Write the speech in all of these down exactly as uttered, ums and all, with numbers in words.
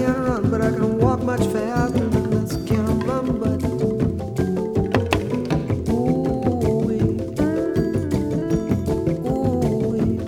can't run, but I can walk much faster than this. Can't run, but ooh-wee, ooh-wee.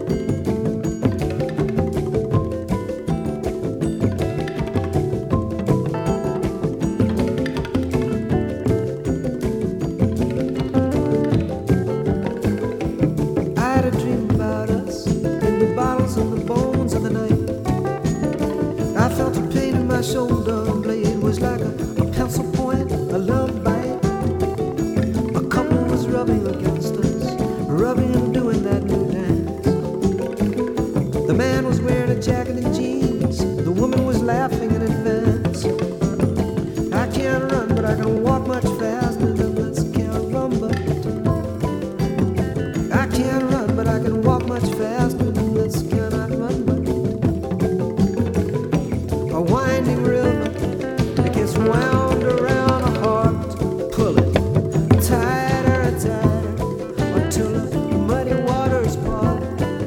I had a dream about us in the bottles and the bones of the night. I felt a pain in my shoulder blade was like a, a pencil point, a love bite. A couple was rubbing against us, rubbing and doing that new dance. The man was wearing a jacket and jeans, the woman was laughing in advance. I can't run, but I can walk much faster than this. Can't run, but I can't run, but I can walk much faster than this. Cannot run, but a winding river that gets wound around a heart. Pull it tighter and tighter until the muddy waters part.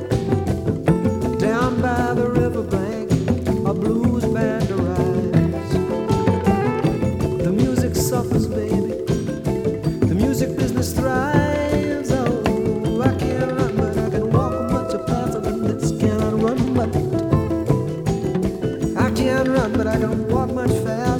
Down by the riverbank, a blues band arrives. The music suffers, baby. The music business thrives. Oh, I can't run, but I can walk much faster than this. Cannot run, but I can't run, but I can walk much faster.